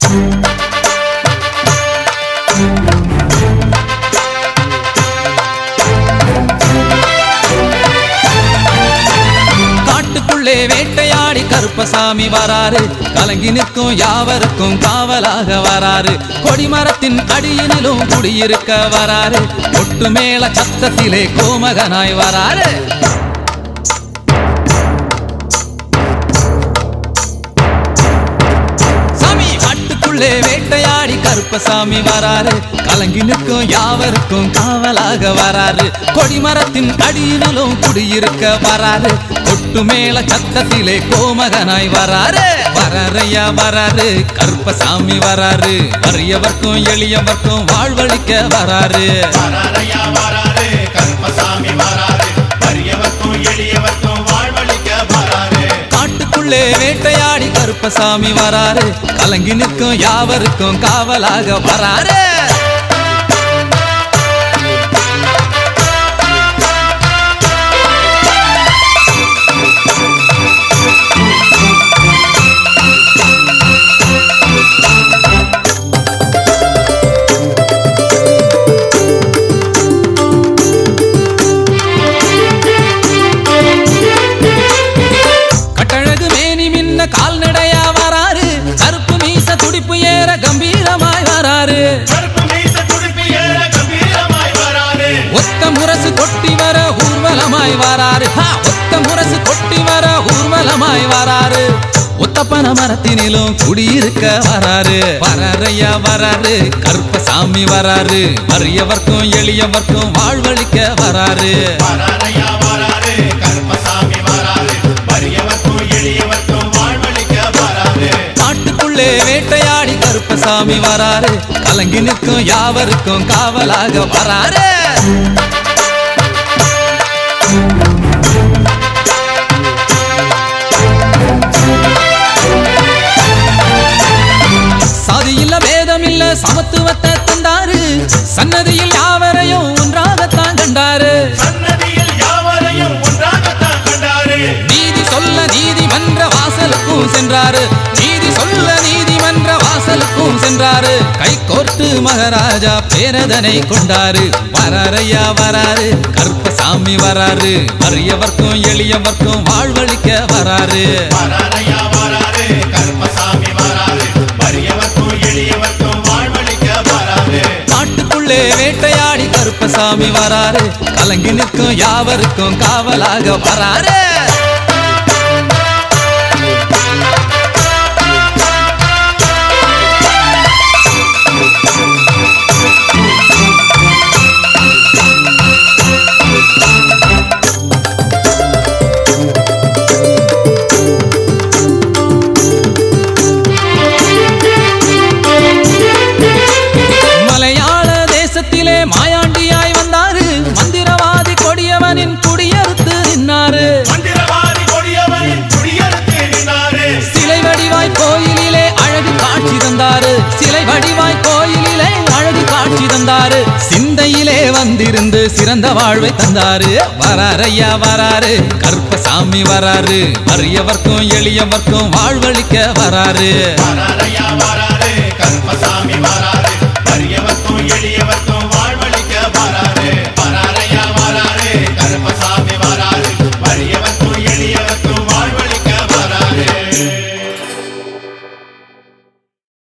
காட்டுக்குள்ளே வேட்டையாடி கருப்பசாமி வராரு, கலங்கி நிற்கும் யாவருக்கும் காவலாக வராரு. கொடிமரத்தின் அடியினிலும் குடியிருக்க வராரு, ஒட்டு மேல சத்தத்திலே கோமகனாய் வராரு. வேட்டையாடி கருப்பசாமி வராரு, கலங்கி நிற்கும் யாவருக்கும் காவலாக வராரு. கொடிமரத்தின் அடியினிலும் குடியிருக்க வராரு, கொட்டு மேல சத்தத்திலே கோமகனாய் வராரு. வராரையா வராரு, கருப்பசாமி வராரு, வறியவர்க்கும் எளியவர்க்கும் வாழ்வழிக்க வராரு. வராரையா வராரு, கருப்பசாமி வராரு, வறியவர்க்கும் எளியவர்க்கும் வாழ்வழிக்க வராரு. காட்டுக்குள்ளே வேட்டையாடி கருப்பசாமி வராரு, கலங்கி நிற்கும் யாவருக்கும் காவலாக வராரு. கால்நடையா வராரு, கருப்பு மீச துடிப்பு ஏற கம்பீரமாய் வராரு. ஒத்த முரசு கொட்டி வர ஊர்வலமாய் வராரு, ஒத்த முரசு கொட்டி வர ஊர்வலமாய் வராரு. ஒத்தப்பன மரத்தினிலும் குடியிருக்க வராரு. வராரையா வராரு, கருப்பசாமி வராரு, வறியவர்க்கும் எளியவர்க்கும் வாழ்வழிக்க வராரு. வராரையா வராரு, கருப்பசாமி வராரு, வறியவர்க்கும் எளியவர்க்கும் வாழ்வழிக்க வராரு. காட்டுக்குள்ளே வேட்டையாடி கருப்பசாமி வராரு, கலங்கி நிற்கும் யாவருக்கும் காவலாக வராரு. சாதியில்ல பேதமில்ல சமத்துவத்தை தந்தாரு, சன்னதியில் யாவரையும் ஒன்றாகத்தான் கண்டாரு. நீதி சொல்ல நீதிமன்ற வாசலுக்கும் சென்றாரு, நீதி சொல்ல நீதிமன்ற வாசலுக்கும் சென்றாரு. கை கோர்த்து மகாராஜா பேரதனை கொண்டாரு. வராரையா வராரு, கருப்பசாமி வராரு, வறியவர்க்கும் எளியவர்க்கும் வாழ்வழிக்க வராரு. வராரையா வராரு, கருப்பசாமி வராரு, வறியவர்க்கும் எளியவர்க்கும் வாழ்வழிக்க வராரு. காட்டுக்குள்ளே வேட்டையாடி கருப்பசாமி வராரு, கலங்கி நிற்கும் யாவருக்கும் காவலாக வராரு. மலையாள தேசத்திலே மாயாண்டியாய் வந்தாரு, மந்திரவாதி கொடியவனின் குடியறுத்து நின்னாரு. சிலை வடிவாய் கோயிலிலே அழகு காட்சி தந்தாரு, சிலை வடிவாய் கோயிலிலே அழகு காட்சி தந்தாரு. சிந்தையிலே வந்திருந்து சிறந்த வாழ்வை தந்தாரு. வராரையா வராரு, கருப்பசாமி வராரு, வறியவர்க்கும் எளியவர்க்கும் வாழ்வழிக்க வராரு.